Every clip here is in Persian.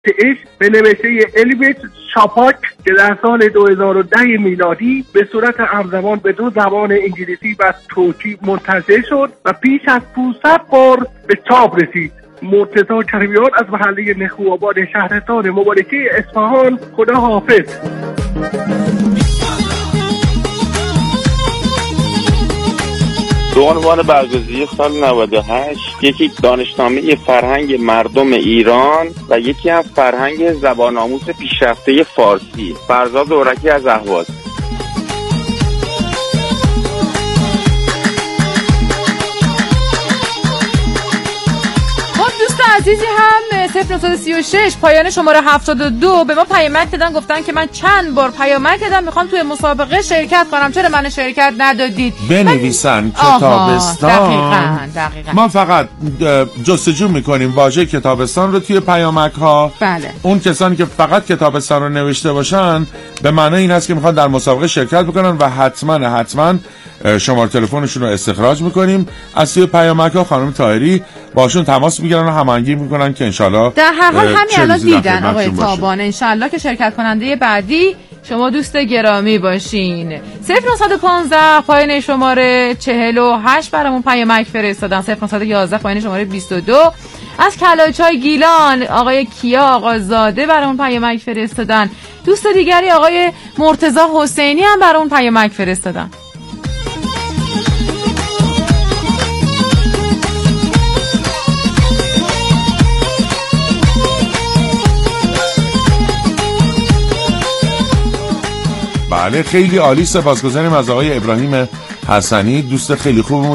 به نوشته الیویت شاپاک که در سال 2010 میلادی به صورت همزمان به 2 زبان انگلیسی و ترکی منتشر شد و بیش از 500 بار به چاپ رسید. مرتضی کریمیان از محله نخواباد شهرستان مبارکه اصفهان. خدا حافظ. به عنوان برگزیده سال 98 یکی دانشنامه فرهنگ مردم ایران و یکی هم فرهنگ زبان آموز پیشرفته فارسی. فرزاد اورکی از اهواز. عزیزی هم 0936 پایان شماره 72 به ما پیامک دادن، گفتن که من چند بار پیامک دادم میخوام توی مسابقه شرکت کنم، چرا من شرکت ندادید؟ بنویسن کتابستان. دقیقاً. ما فقط جستجو میکنیم واژه کتابستان رو توی پیامک ها. بله. اون کسانی که فقط کتابستان رو نوشته باشن به معنای این هست که میخوان در مسابقه شرکت بکنن و حتما شماره تلفنشون رو استخراج میکنیم از توی پیامک ها. خانم طاهری باشون تماس میگیرن و هماهنگی میکنن که انشالله در هر حال همین الان دیدن آقای تابان، انشالله که شرکت کننده بعدی شما دوست گرامی باشین. 0915 پایان شماره 48 برامون پیامک فرستادن. 0911 پایان شماره 22 از کلاچای گیلان آقای کیا آقازاده برامون پیامک فرستادن. دوست دیگری آقای مرتضی حسینی هم برامون پیامک فرستادن. بله خیلی عالی، سپاسگزاریم از آقای ابراهیم حسنی دوست خیلی خوبمون.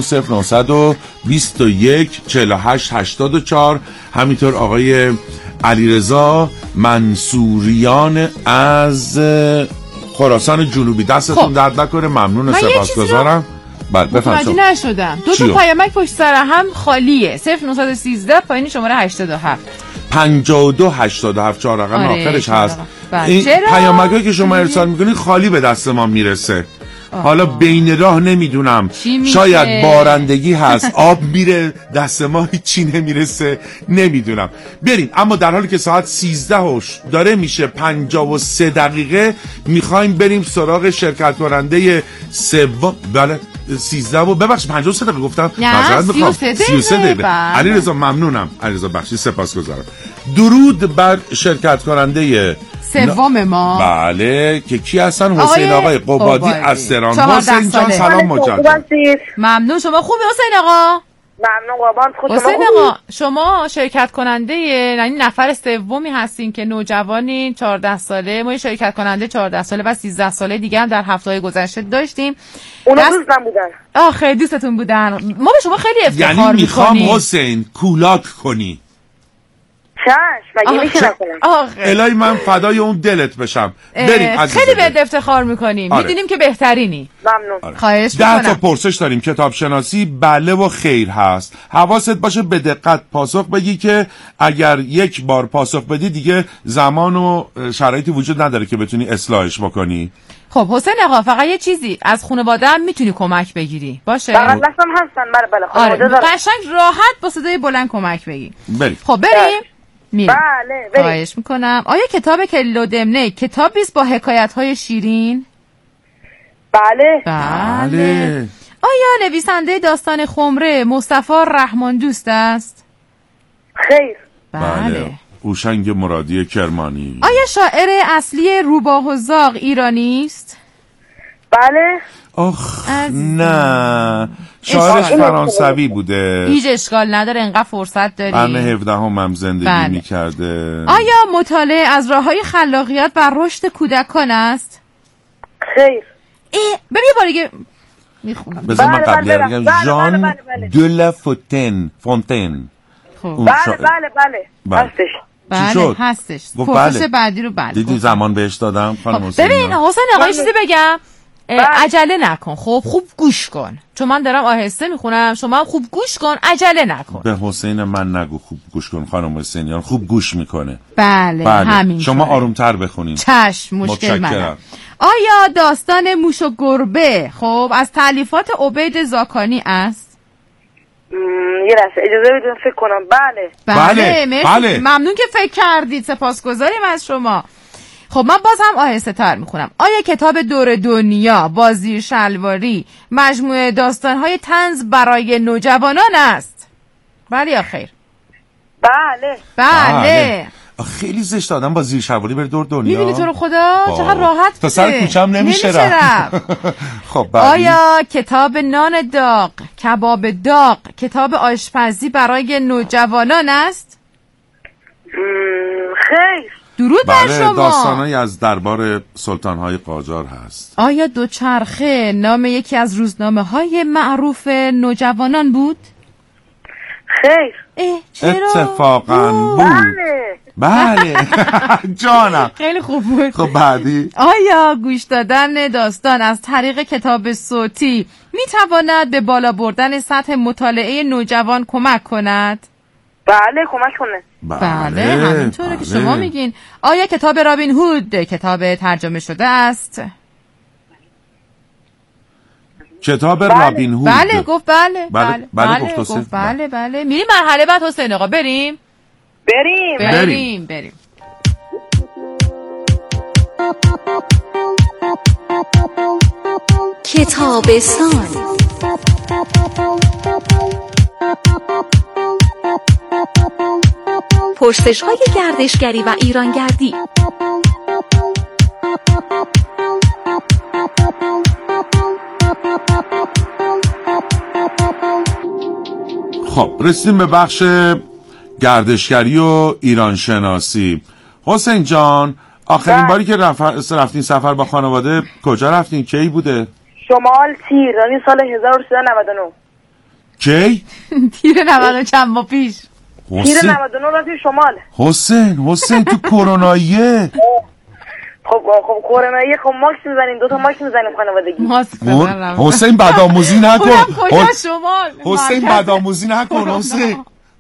0921 48 84. همینطور آقای علیرضا منصوریان از خراسان جنوبی، دستتون درد نکنه، ممنون، سپاسگزارم. بله بفرمایید. نشدم 2 تا پیامک پشت سر هم خالیه. 0913 پایین شماره 87 52 87 4 رقم آخرش هست. این پیامکایی که شما ارسال میکنید خالی به دست ما میرسه. حالا بین راه نمیدونم، شاید بارندگی هست، آب میره دست ما، هیچی نمیرسه، نمیدونم. بریم. اما در حالی که ساعت 13 داره میشه 53 دقیقه میخوایم بریم سراغ شرکت کننده سوم. بله 13 و ببخشید 53 دقیقه گفتم، معذرت میخوام. 33 دقیقه. علیرضا ممنونم. علیرضا بخشید سپاسگزارم. درود بر شرکت کننده سوم ما. بله که کی هستن؟ حسین آقای قبادی از تهران. حسین جان سلام مجدد. ممنون. شما خوبه حسین آقا؟ ممنون قربان. حسین آقا شما شرکت کننده یعنی نفر سومی هستین که نوجوانین 14 ساله. ما شرکت کننده 14 ساله و 13 ساله دیگه هم در هفته‌های گذشته داشتیم. اونا دوستم بودن. آخه دوستتون بودن. ما به شما خیلی افتخار می‌کنیم. یعنی میخوام حسین کولاک کنی. مگه میشه نکنم؟ الهی من فدای اون دلت بشم. بریم. خیلی بهت افتخار میکنیم. میدونیم که بهترینی. ممنون. خواهش میکنم. 10 تا پرسش داریم. کتاب شناسی بله و خیر هست. حواست باشه به دقت پاسخ بگی که اگر یک بار پاسخ بدی دیگه زمان و شرایطی وجود نداره که بتونی اصلاحش بکنی. خب حسین آقا فقط یه چیزی از خانواده هم میتونی کمک بگیری باشه؟ فقط دستم هستن. بله خانواده دارم. قشنگ راحت با صدای بلند کمک بگی. بریم. خب بریم. بله بریم. خواهش میکنم. آیا کتاب کلو دمنه کتابی است با حکایت‌های شیرین؟ بله. آیا نویسنده داستان خمره مصطفی رحمان دوست است؟ خیر. بله. هوشنگ مرادی کرمانی. آیا شاعر اصلی روباه و زاغ ایرانی است؟ بله. نه شاعرش فرانسوی بوده. هیچ اشکال نداره، انقدر فرصت داری. قرن 17 هم زندگی میکرده. آیا مطالعه از راه‌های خلاقیت و رشد کودکان است؟ خیر. ببین بار دیگه میخونم. بذار من قبلی بگم. ژان دو فونتین. بله هستش. بله هستش. پرسش بعدی رو بله. دیدی زمان بهش دادم خانم حسین. ببین حسین آقا چیزی بگم. عجله نکن. خب خوب گوش کن چون من دارم آهسته میخونم، شما هم خوب گوش کن، عجله نکن. به حسین من نگو خوب گوش کن، خانم حسینیان خوب گوش میکنه. بله. همین شما آرومتر بخونین. چشم مشکل منم. آیا داستان موش و گربه خب از تالیفات عبید زاکانی است؟ یه لحظه اجازه بدید فکر کنم. بله. ممنون که فکر کردید، سپاسگزاریم از شما. خب من باز هم آهسته تر میخونم. آیا کتاب دور دنیا با زیر شلواری مجموعه داستانهای طنز برای نوجوانان است؟ بله یا خیر؟ بله. خیلی زشت آدم با زیر شلواری بره دور دنیا. میبینی تو رو خدا چقدر راحت تا سر کوچم نمیشه رفت. خب آیا کتاب نان داغ، کباب داغ، کتاب آشپزی برای نوجوانان است؟ خیر. درود بر شما. داستانایی از دربار سلطان‌های قاجار هست. آیا دوچرخه نام یکی از روزنامه‌های معروف نوجوانان بود؟ خیر. چرا؟ اتفاقاً بود. بله. جانم. خیلی خوب بود. خب بعدی. آیا گوش دادن داستان از طریق کتاب صوتی میتواند به بالا بردن سطح مطالعه نوجوان کمک کند؟ بله کمک کنه. بله همینطوره که شما میگین. آیا کتاب رابین هود کتاب ترجمه شده است؟ کتاب رابین هود. بله گفت بله. بله گفت حسین. بله میریم مرحله بعد حسین آقا. بریم. کتابستان. پرسش‌های گردشگری و ایرانگردی. خب رسیدیم به بخش گردشگری و ایران شناسی. حسین جان آخرین باری که رفتین سفر با خانواده کجا رفتین؟ کی بوده؟ شمال تیر، یعنی سال 1399. کی؟ تیر 90 چند ماه پیش. تیر 99 رفتیم شمال. حسین تو کروناییه. خب کروناییه. خب ماکس میزنیم، 2 تا ماکس میزنیم خانوادگی. حسین بدآموزی نکن. کجا شمال؟ حسین بدآموزی نکن حسین.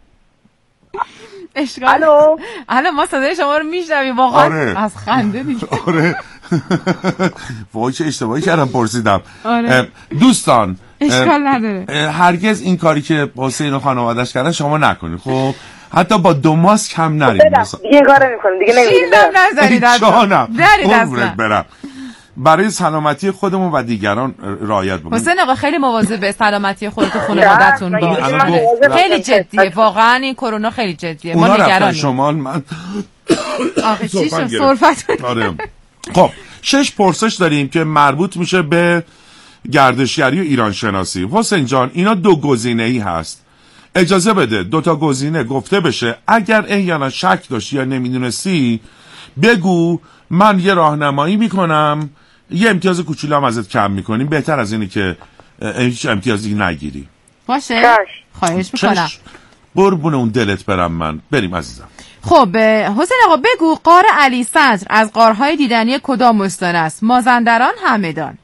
الو ما صدای شما رو میشنویم واقعا. از خنده دیگه. آره. وای چه اشتباهی کردم پرسیدم. دوستان اشکال نداره. هرگز این کاری که حسین و خانواده‌اش کردن شما نکنید. خب حتی با 2 ماسک کم نرید. دیگه کار نمی‌کنیم دیگه. نمی‌رید. جانم. برم. برای سلامتی خودمون و دیگران رعایت بکنید. حسین آقا خیلی مواظب به سلامتی خودت و خانواده‌تون باش. خیلی جدیه واقعا این کرونا خیلی جدیه. ما نگرانیم. شمال من آخه چی شد صرفت. آره. خب 6 پرسش داریم که مربوط میشه به گردشگری و ایران شناسی. حسین جان اینا 2 گزینه‌ای هست. اجازه بده 2 تا گزینه گفته بشه. اگر احیانا شک داشتی یا نمیدونستی بگو، من یه راهنمایی میکنم، یه امتیاز کوچولو هم ازت کم میکنیم. بهتر از اینه که هیچ امتیازی نگیری. باشه خواهش میکنم. قربون اون دلت برم من. بریم عزیزم. خب حسین آقا بگو غار علی صدر از غارهای دیدنی کدام استان است؟ مازندران، همدان؟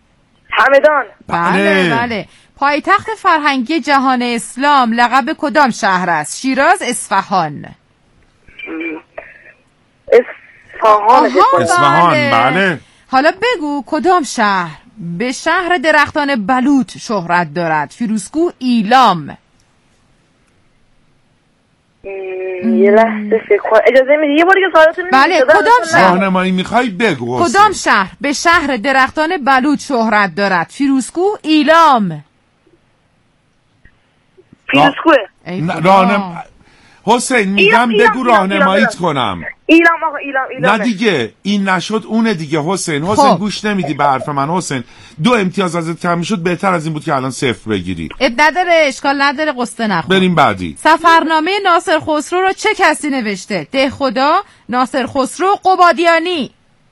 بله. پایتخت فرهنگی جهان اسلام لقب کدام شهر است؟ شیراز، اصفهان؟ اصفهان. بله. حالا بگو کدام شهر به شهر درختان بلوط شهرت دارد؟ فیروزکوه، ایلام؟ یه لحظه فکر کنم. اجازه میدی یه بار دیگه سوالاتو بله کدام شهر راهنمایی میخوای بگو. کدام شهر به شهر درختان بلوط شهرت دارد؟ فیروزکوه، ایلام؟ فیروزکوه. حسین میگم بگو راهنماییت کنم. ایلام آقا ایلام. نه دیگه این نشد اونه دیگه. حسین گوش نمیدی به حرف من. حسین 2 امتیاز ازت کم میشد. بهتر از این بود که الان 0 بگیری. نداره اشکال نداره. قصه نخور. بریم بعدی. سفرنامه ناصر خسرو رو چه کسی نوشته؟ دهخدا، ناصر خسرو، قبادیانی؟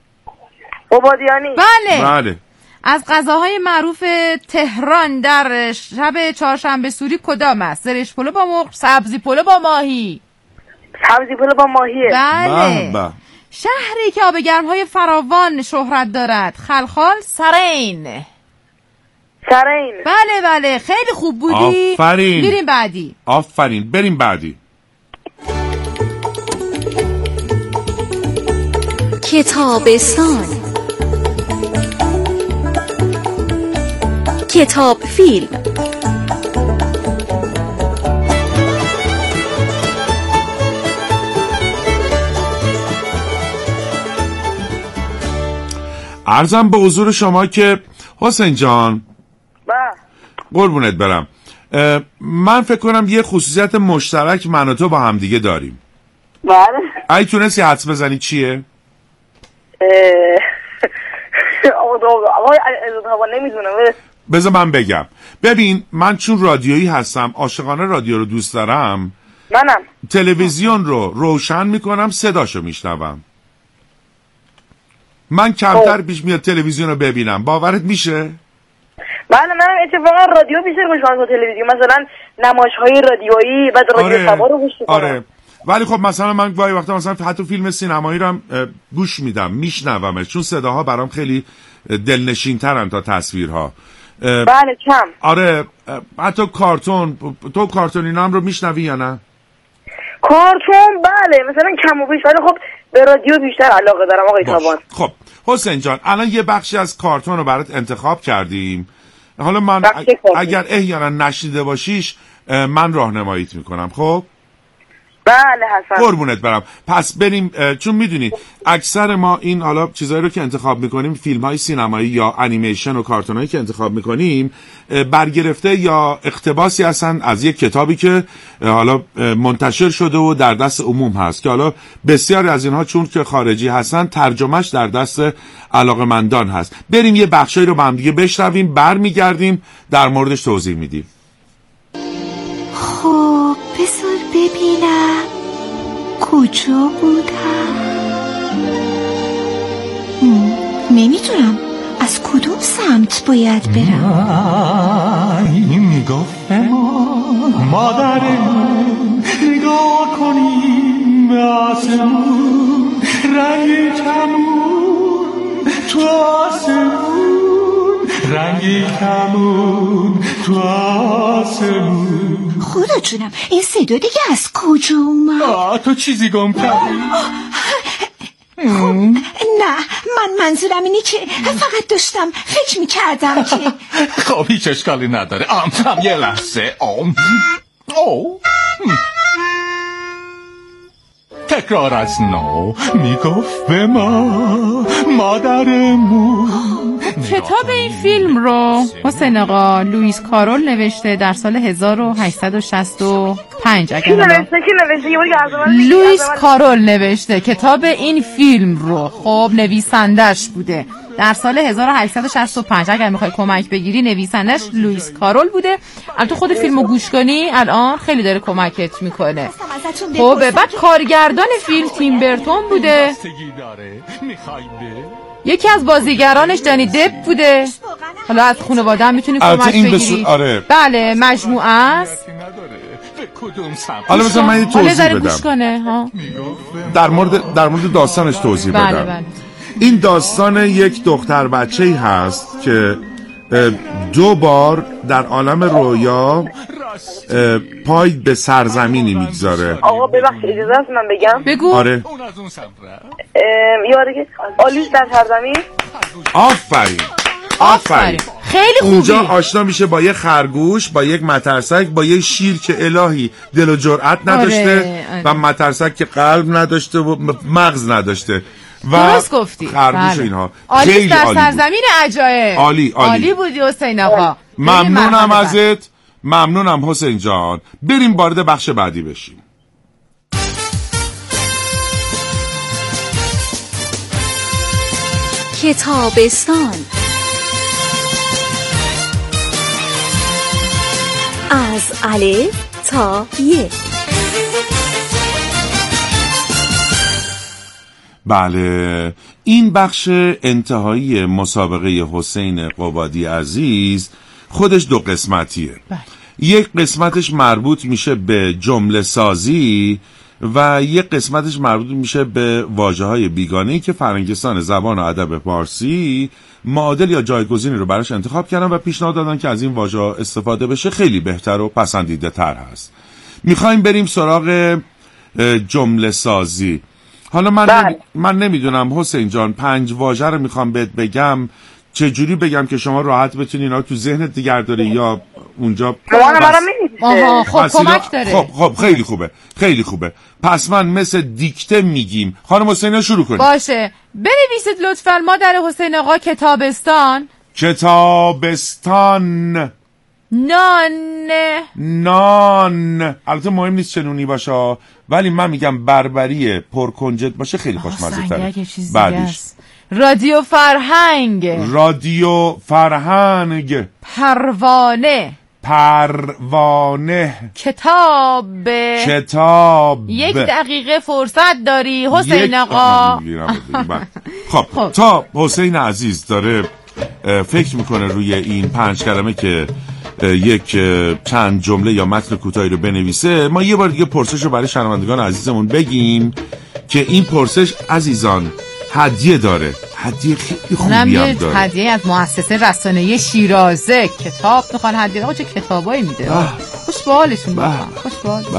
بله. از غذاهای معروف تهران در شب چهارشنبه سوری کدام است؟ زرش پلو با مرغ، سبزی پلو با ماهی؟ سبزی پلو با ماهیه. بله. شهری که آب گرم‌های فراوان شهرت دارد؟ خلخال، سرین؟ بله خیلی خوب بودی. آفرین. بریم بعدی. آفرین. بریم بعدی. کتابستان. کتاب فیلم. عرضم به حضور شما که حسین جان قربونت برم، من فکر کنم یه خصوصیت مشترک من و تو با هم دیگه داریم. بله. اگه تونستی حدس بزنی چیه؟ آقای نمیدونم. بذار من بگم. ببین من چون رادیویی هستم، عاشقانه رادیو رو دوست دارم. منم تلویزیون رو روشن میکنم، صداشو میشنوم. من کمتر پیش میاد تلویزیون رو ببینم. باورت میشه؟ بله منم اتفاقا رادیو بیشتر گوش میکنم تا تلویزیون. مثلا نمایش‌های رادیویی بعد رادیو خبر رو گوش میکنم. آره. ولی خب مثلا من گاهی وقتا مثلا حتی فیلم سینمایی رو هم گوش میدم، میشنومش، چون صداها برام خیلی دلنشین ترن تا تصویرها. بله کم. آره حتی کارتون، تو کارتون اینا هم رو میشنوی یا نه؟ کارتون بله مثلا کم و بیش، ولی خب به رادیو بیشتر علاقه دارم آقای تابان. خب حسین جان الان یه بخشی از کارتون رو برات انتخاب کردیم. حالا من اگر احیانا نشنیده باشیش من راهنماییت میکنم. خب بله حسن قربونت برم. پس بریم، چون میدونی اکثر ما این حالا چیزایی رو که انتخاب میکنیم، فیلم های سینمایی یا انیمیشن و کارتون هایی که انتخاب میکنیم برگرفته یا اقتباسی هستن از یک کتابی که حالا منتشر شده و در دست عموم هست، که حالا بسیاری از اینها چون که خارجی هستن ترجمهش در دست علاقه‌مندان هست. بریم یه بخشایی رو با هم دیگه بشنویم، برمیگردیم در موردش توضیح میدیم. خب بذار ببینم کجا بودم. نمیدونم از کدوم سمت باید برم. میگفتم مادرمون نگاه کنیم به آسمون، رنگ کمون تو آسمون، رنگ کمون تو آسمون. خدا جونم این صدا دیگه از کجا اومد؟ تو چیزی گم کردی؟ نه من منظورم اینی که فقط داشتم فکر میکردم که خب هیچ اشکالی نداره. یه لحظه. تکرار از نو میگفت به ما مادرمون. کتاب این فیلم رو حسین آقا لوئیس کارول نوشته در سال 1865. لوئیس کارول نوشته کتاب این فیلم رو. خب نویسندش بوده در سال 1865. اگر میخوای کمک بگیری نویسندش لوئیس کارول بوده. البته خود فیلمو گوش کنی الان خیلی داره کمکت میکنه. خب بعد کارگردان فیلم تیم برتون بوده. یکی از بازیگرانش جانی دپ بوده. حالا از خانواده هم میتونی کمک بگیری. آره. بله مجموعه است. حالا مثلا من یه توضیح بدم در مورد داستانش توضیح بدم. بله. این داستان یک دختر بچه‌ای هست که 2 بار در عالم رویا پای به سرزمینی میگذاره. آقا ببخشید اجازه هست من بگم؟ بگو. آره. یاره که آلیس در سرزمین. آفرین. خیلی خوبی. اونجا آشنا میشه با یه خرگوش، با یک مترسک، با یه شیر که الهی دل و جرأت نداشته. آره. و مترسک که قلب نداشته و مغز نداشته. درست گفتی. خرگوش و اینها. آلیس در سرزمین عجایب. عالی بودی حسین آقا. ممنونم ازت. ممنونم حسین جان. بریم وارد بخش بعدی بشیم. کتابستان از الف تا ی. بله این بخش انتهایی مسابقه حسین قبادی عزیز خودش 2 قسمتیه. یک قسمتش مربوط میشه به جمله سازی و یک قسمتش مربوط میشه به واژه‌های بیگانه‌ای که فرنگستان زبان و ادب پارسی معادل یا جایگزینی رو براش انتخاب کردن و پیشنهاد دادن که از این واژه‌ها استفاده بشه، خیلی بهتر و پسندیده تر هست. میخوایم بریم سراغ جمله سازی. حالا من نمیدونم حسین جان 5 واژه رو میخوام بهت بگم، چجوری بگم که شما راحت بتونی اینا تو ذهنت دیگر داری یا اونجا خب کمک داره. خب خیلی خوبه. پس من مثل دیکته میگیم. خانم حسینه شروع کنید. باشه. بنویسید لطفاً مادر حسین آقا کتابستان. نان. البته مهم نیست چه نونی باشه، ولی من میگم بربری پرکنجد باشه خیلی خوشمزه تره. بعدش رادیو فرهنگ. پروانه. کتاب. 1 دقیقه فرصت داری حسین آقا. خب تا حسین عزیز داره فکر میکنه روی این 5 کلمه که یک چند جمله یا متن کوتاهی رو بنویسه، ما یه بار دیگه پرسش رو برای شنوندگان عزیزمون بگیم که این پرسش عزیزان هدیه داره. هدیه خیلی خوبی هم داره. هدیه از مؤسسه رسانه‌ای شیرازه. کتاب میخوان هدیه. آقا چه کتابایی میده. خوش به حالشون. خوش به حال.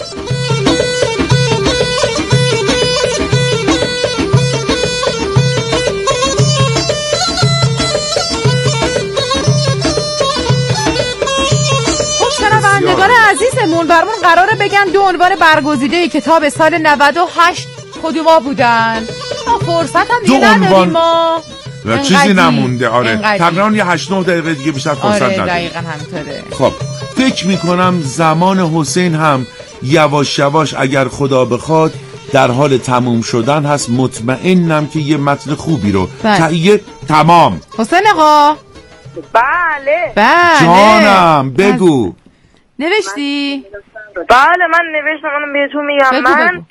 شنوندگان عزیزمون برامون قراره بگن 2 عنوان برگزیده کتاب سال 98 کدوما بودن. فرصت هم دیگه نداریم ما. چیزی نمونده. تقریبا یه 8-9 دقیقه دیگه بیشتر فرصت نداریم. دقیقاً همینطوره. خب فکر میکنم زمان حسین هم یواش یواش اگر خدا بخواد در حال تموم شدن هست. مطمئنم که یه متن خوبی رو تهیه. تمام. حسین آقا. بله جانم بگو. نوشتی؟ بله من نوشتم. من بهتون میگم.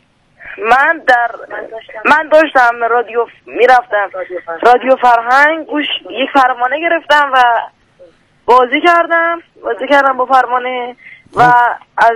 من داشتم رادیو میرفتم رادیو فرهنگ گوش یک فرمانه گرفتم و بازی کردم با فرمانه و از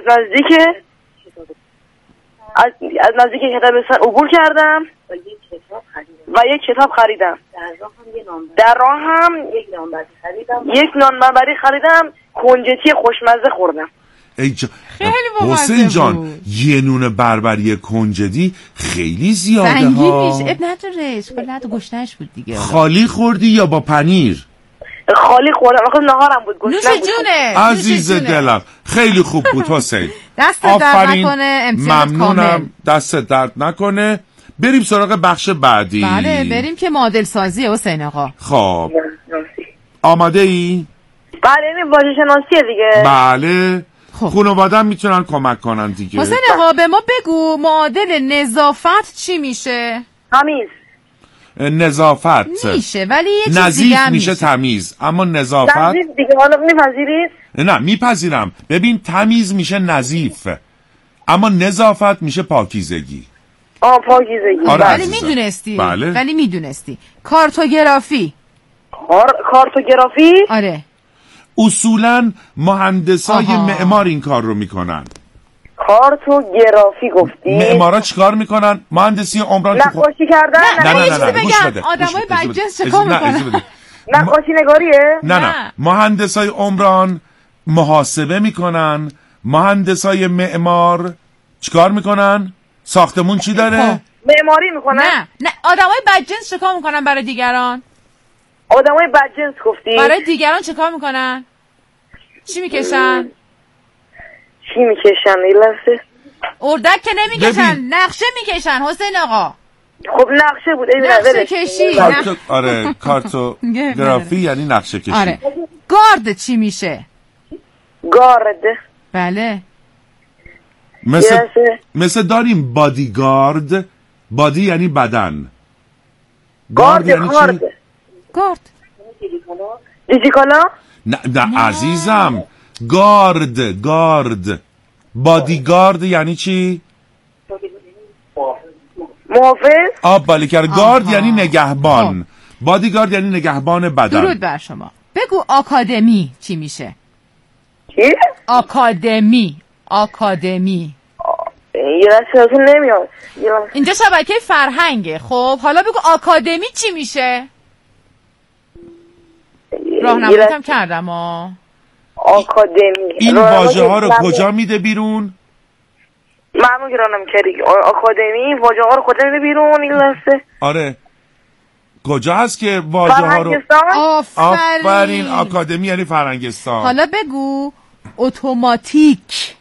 نزدیک کتابستان عبور کردم و یک کتاب خریدم. در راه هم یک نانبربری خریدم. کنجدی خوشمزه خوردم. حسین جان یه نون بربری کنجدی خیلی زیاده ها. سنگین میشه. نداره گشنش بود دیگه. خالی خوردی یا با پنیر؟ خالی خوردم. آخه نهارم بود. نوش جونه عزیز دلم. خیلی خوب بود حسین. دست درد نکنه. امتیاز ممنونم. دست درد نکنه. بریم سراغ بخش بعدی. بله بریم که معادل سازی حسین آقا. خب آماده ای؟ بله این واژه شناسیه دیگه. بله خانواده‌ام میتونن کمک کنن دیگه. حسین آقا به ما بگو معادل نظافت چی میشه؟ تمیز. نظافت میشه ولی یه چیز نظیف دیگه میشه تمیز. اما نظافت نظیف دیگه. حالا میپذیرید؟ نه میپذیرم. ببین تمیز میشه نظیف، اما نظافت میشه پاکیزگی. پاکیزگی. ولی میدونستی. بله. ولی میدونستی کارتوگرافی. کارتوگرافی؟ آره. اصولا مهندسای معمار این کار رو میکنن. کارتوگرافی گفتی؟ معمارا چیکار میکنن؟ مهندسی عمران نقاشی کردن؟ نه آدمای بدجنس چیکار میکنن؟ نقاشی نگاریه؟ نه مهندسای عمران محاسبه میکنن. مهندسای معمار چیکار میکنن؟ ساختمون چی داره؟ معماری میکنن؟ نه آدمای بدجنس چیکار میکنن برای دیگران؟ آدمای بدجنس گفتی؟ برای دیگران چیکار میکنن؟ چی میکشن؟ این لحظه اردک که نمیکشن. نقشه میکشن حسین آقا. خب نقشه بود. نقشه کشی. آره کارتوگرافی یعنی نقشه کشی. آره. گارد چی میشه؟ گارد. بله. مثل داریم بادیگارد. بادی یعنی بدن. گارد یعنی چی؟ گارد. دیجیکالا؟ نه عزیزم. گارد. بادیگارد یعنی چی؟ محافظ. بله کرد. گارد یعنی نگهبان. بادیگارد یعنی نگهبان بدن. درود بر شما. بگو آکادمی چی میشه؟ چی؟ آکادمی. یه رسیتون نمیاد. اینجا شبکه فرهنگه. خب حالا بگو آکادمی چی میشه؟ راهنماییت هم کردم. آکادمی این واژه ها رو کجا میده بیرون؟ معمول گرانم کردی. آکادمی واژه ها رو کجا میده بیرون این لحظه؟ آره کجا هست که واژه ها رو آفرین آکادمی یعنی فرهنگستان. حالا بگو اتوماتیک.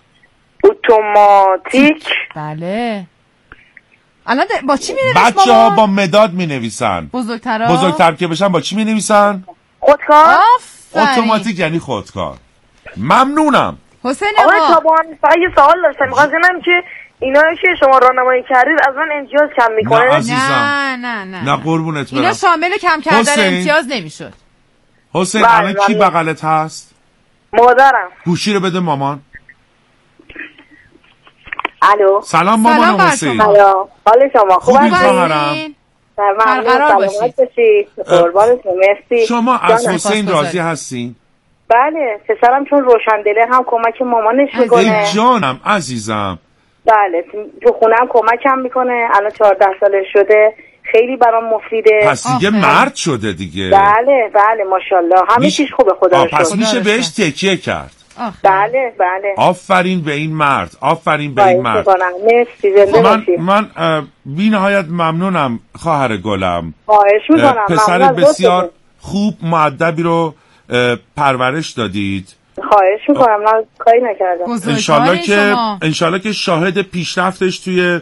بله. الان با چی می‌نویسن بچه‌ها؟ با مداد می‌نویسن. بزرگتر که بشن با چی می‌نویسن؟ خودکار. اتوماتیک یعنی خودکار. ممنونم. حسین آقای تابان یه سوال داشتم، می‌خواستم که اینا که شما راهنمایی کردید از من امتیاز کم میکنه؟ نه عزیزم. نه قربونت برم. اینا شامل کم کردن امتیاز نمیشد. حسین الان کی بغلت هست؟ مادرم. گوشی رو بده مامان. الو. سلام مامان حسین. سلام. حال شما خوبه؟ خواهرم. برقرار باشید. قربانتون مرسی. شما از حسین راضی هستین؟ بله، پسرم چون روشندله هم کمک مامانش میکنه. ای جانم عزیزم. بله، تو خونم کمکم میکنه. الان 14 سالش شده. خیلی برام مفیده. پس دیگه مرد شده دیگه. بله ماشاءالله همه چیز خوبه خدا رو شکر. پس میشه بهش تکیه کرد. بله. آفرین به این مرد. آفرین به این مرد. مرسی زنده باشید. من بی نهایت ممنونم خواهر گلم. خواهش میکنم. پسر بسیار خوب مؤدبی رو پرورش دادید. خواهش میکنم. من کاری نکردم. انشالله که شاهد پیشرفتش توی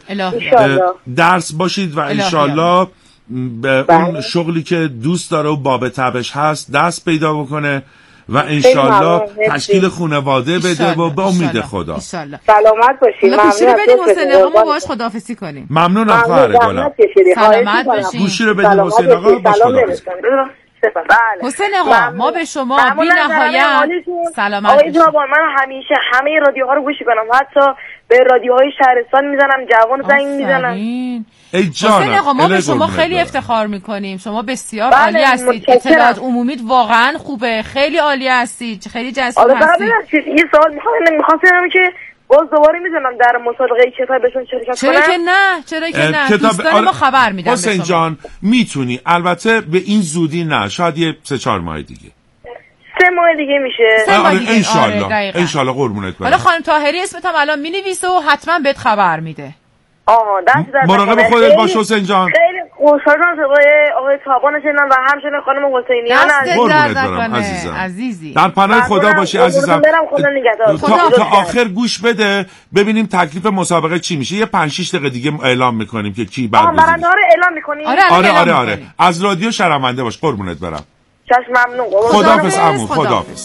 درس باشید و انشالله به اون شغلی که دوست داره و باب طبعش هست دست پیدا بکنه و انشالله تشکیل خانواده بده و به امید خدا. سلامت باشید. گوشی رو بدیم حسین آقا ما باهاش خداحافظی کنیم. ممنونم خواهر گلم. سلامت باشید. گوشی رو بدیم حسین آقا باش خداحافظی. حسین آقا ما به شما بی نهایت سلامت باشید. آقای من همیشه همه رادیوها رو گوش میکنم، حتی به رادیوهای شهرستان میزنم، جوان زنگ میزنم. ای جانم حسین آقا ما به شما خیلی افتخار میکنیم. شما بسیار عالی هستید. اطلاعات عمومیت واقعا خوبه. خیلی عالی هستید. خیلی جذاب هستید. یه سوال میخواستم که باز دوباره میدونم در مسابقه کتابشون شرکت کنم. چرا که نه دوستان ما خبر میدم. حسین جان میتونی، البته به این زودی نه، شاید یه 3-4 ماه دیگه. 3 ماه دیگه میشه. انشالله قربونت برم. حالا خانم طاهری اسمت هم الان مینویسه و حتما بهت خبر میده. مراقب خودت باش حسین جان. خیلی خوشحالم آقای تابان شدن و همچنین خانم حسینیان قربونت برم عزیزی. در پناه خدا باشی عزیزم. تا آخر گوش بده ببینیم تکلیف مسابقه چی میشه. یه 5-6 دقیقه دیگه اعلام میکنیم که کی برگزیده. برنده رو اعلام میکنیم. آره. از رادیو شرمنده باش. قربونت برم. چشم ممنون. خداحافظ عمو. خداحافظ.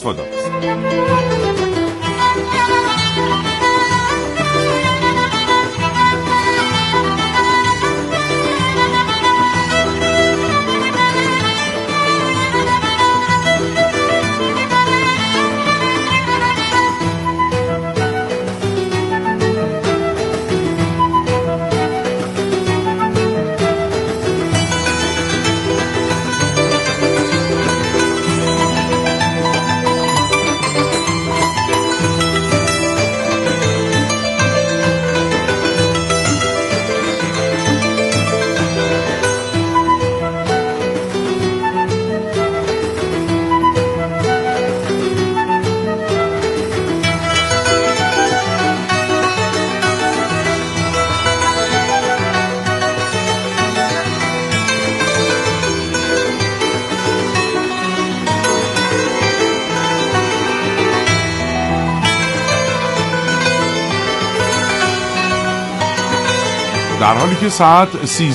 در حالی که ساعت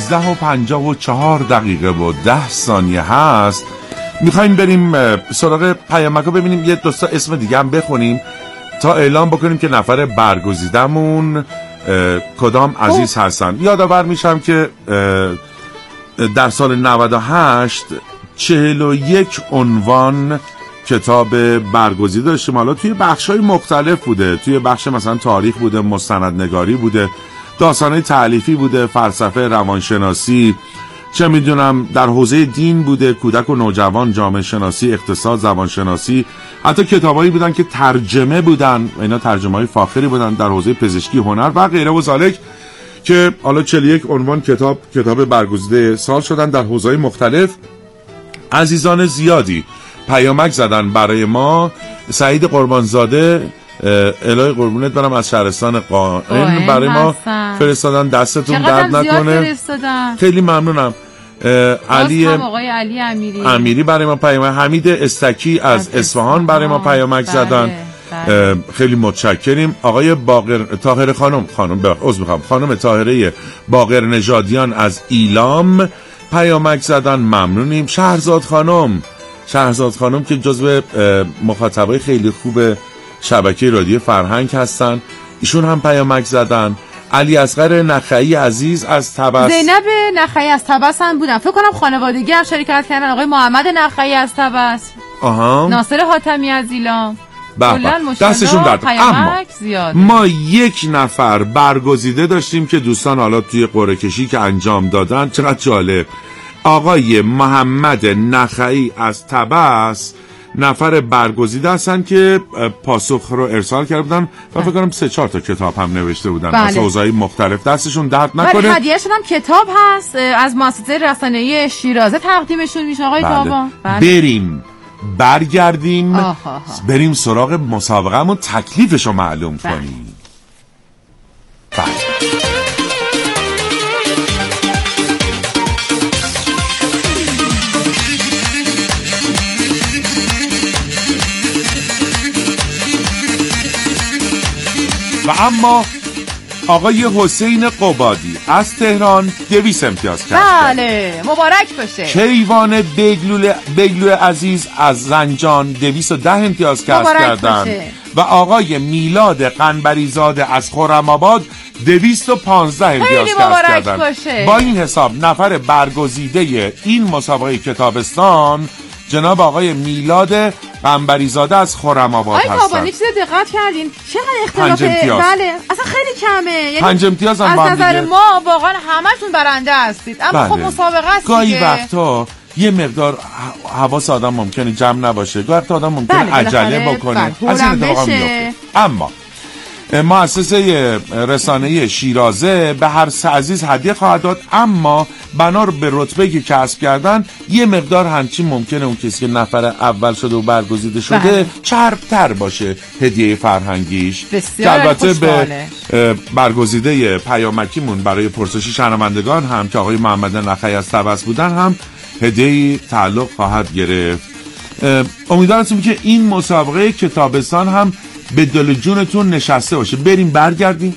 13:54 و 10 ثانیه هست، میخوایم بریم سراغ پیامک رو ببینیم یه دوستا اسم دیگه هم بخونیم تا اعلام بکنیم که نفر برگزیدمون کدام عزیز هستن. یادآور میشم که در سال 98 41 عنوان کتاب برگزیده داشتیم. حالا توی بخش‌های مختلف بوده، توی بخش مثلا تاریخ بوده، مستندنگاری بوده، داستان‌های تألیفی بوده، فلسفه، روانشناسی، چه میدونم در حوزه دین بوده، کودک و نوجوان، جامعه شناسی، اقتصاد، زبانشناسی، حتی کتابایی بودن که ترجمه بودن، اینا ترجمه‌های فاخری بودن در حوزه پزشکی، هنر و غیره و ذالک، که حالا 41 عنوان کتاب برگزیده سال شدن در حوزه‌های مختلف. عزیزان زیادی پیامک زدن برای ما. سعید قربانزاده، الهی قربونت برم، از شهرستان قائم برای ما فرستادن. دستتون درد نکنه، خیلی ممنونم. آقای علی امیری برای ما پیامک، حمید استکی از اصفهان برای ما پیامک زدن. خیلی متشکریم. آقای طاهر خانم طاهره باقر نژادیان از ایلام پیامک زدن، ممنونیم. شهرزاد خانم که جزو مخاطبای خیلی خوب شبکه رادیو فرهنگ هستن، ایشون هم پیامک زدن. علی اصغر نخعی عزیز از طبس، زینب نخعی از طبس هم بودن، فکر کنم خانوادگی هم شرکت کردن. آقای محمد نخعی از طبس، ناصر حاتمی از ایلام، دستشون درد. اما ما یک نفر برگزیده داشتیم که دوستان حالا توی قرعه کشی که انجام دادن، چقدر جالب، آقای محمد نخعی از طبس نفر برگزیده هستن که پاسخ رو ارسال کرده بودن و فکر کنم 3-4 تا کتاب هم نوشته بودن از حوزه‌های مختلف. دستشون درد نکنه. هدیه‌شون هم کتاب هست از مؤسسه رسانه‌ای شیرازه تقدیمشون میشه آقای تابان. بریم برگردیم بریم سراغ مسابقه‌مون، تکلیفش رو معلوم کنیم. و اما آقای حسین قبادی از تهران 200 امتیاز کرد. بله مبارک باشه. کیوان بگلو عزیز از زنجان 210 امتیاز کردن و آقای میلاد قنبریزاده از خرم‌آباد 215 امتیاز کردن. با این حساب نفر برگزیده این مسابقه کتابستان جناب آقای میلاد قنبریزاده از خرم‌آباد هستن. آقای بابا چیز دقت کردین چقدر اختلافه؟ بله اصلا خیلی کمه، یعنی 5 امتیاز هم از نظر ما واقعا همتون برنده هستید، اما خب مسابقه است دیگه. گاهی وقتا یه مقدار حواس آدم ممکنه جمع نباشه، گاهی وقتا آدم ممکنه عجله بکنه، از این اتفاقا میفته. اما مؤسسه رسانه‌ای شیرازه به هر 3 عزیز هدیه خواهد داد، اما بنا به رتبه‌ای که کسب کردن یه مقدار همچین ممکنه اون کسی که نفر اول شده و برگزیده شده چرب‌تر باشه هدیه فرهنگیش. البته به برگزیده پیامکیمون برای پرسش شنوندگان هم که آقای محمد نخعی از طبس بودن هم هدیه تعلق خواهد گرفت. امیدوارم هستم که این مسابقه کتابستان هم به دل جونتون نشسته باشه. بریم برگردیم.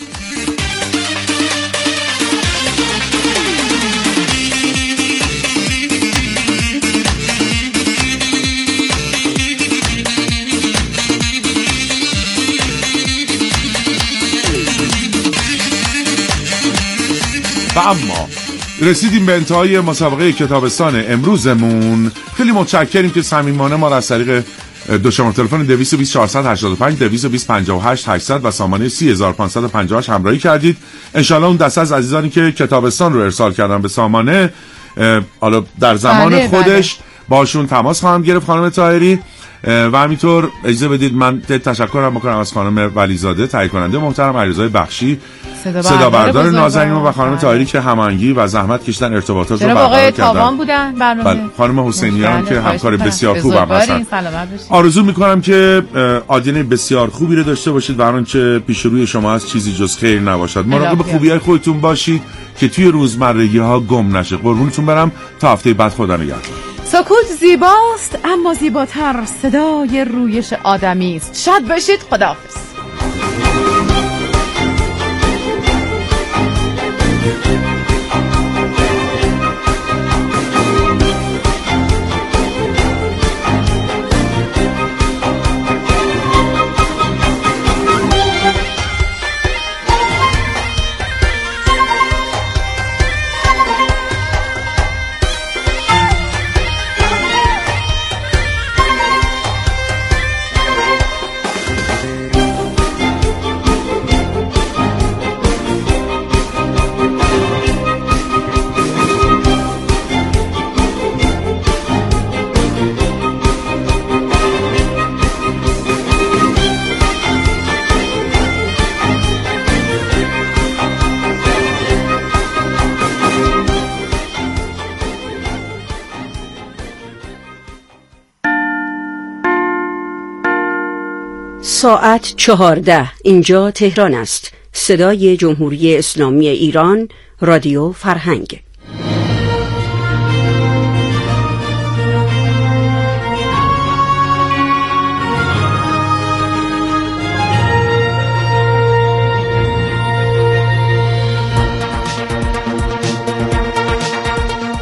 و اما رسیدیم به انتهای مسابقه کتابستان امروزمون. خیلی متشکریم که صمیمانه ما را از طریق دو شماره تلفن 220 485 220 58 800 و سامانه 30558 همراهی کردید. انشالله اون دسته از عزیزانی که کتابستان رو ارسال کردن به سامانه حالا در زمان خودش باشون تماس خواهم گرفت خانم طاهری. و همینطور اجازه بدید من تشکرم بکنم از خانم ولیزاده تهیه کننده محترم، علیرضا بخشی صدا بردار نازنین و خانم طاهری که هماهنگی و زحمت کشیدن ارتباطات رو برقرار کردن. تابان بودن برنامه. خانم حسینیان که همکار بسیار خوبم هستن. آرزو میکنم که آدینه بسیار خوبی رو داشته باشید و هر آنچه پیش روی شما از چیزی جز خیر نباشد. مراقب خوبی‌های خودتون باشید که توی روزمرگی ها گم نشه. قربونتون برم تا هفته بعد. خدا نگهدار. سکوت زیباست اما زیباتر صدای رویش آدمی است. شاد باشید. خداحافظ. ساعت 14 اینجا تهران است. صدای جمهوری اسلامی ایران، رادیو فرهنگ.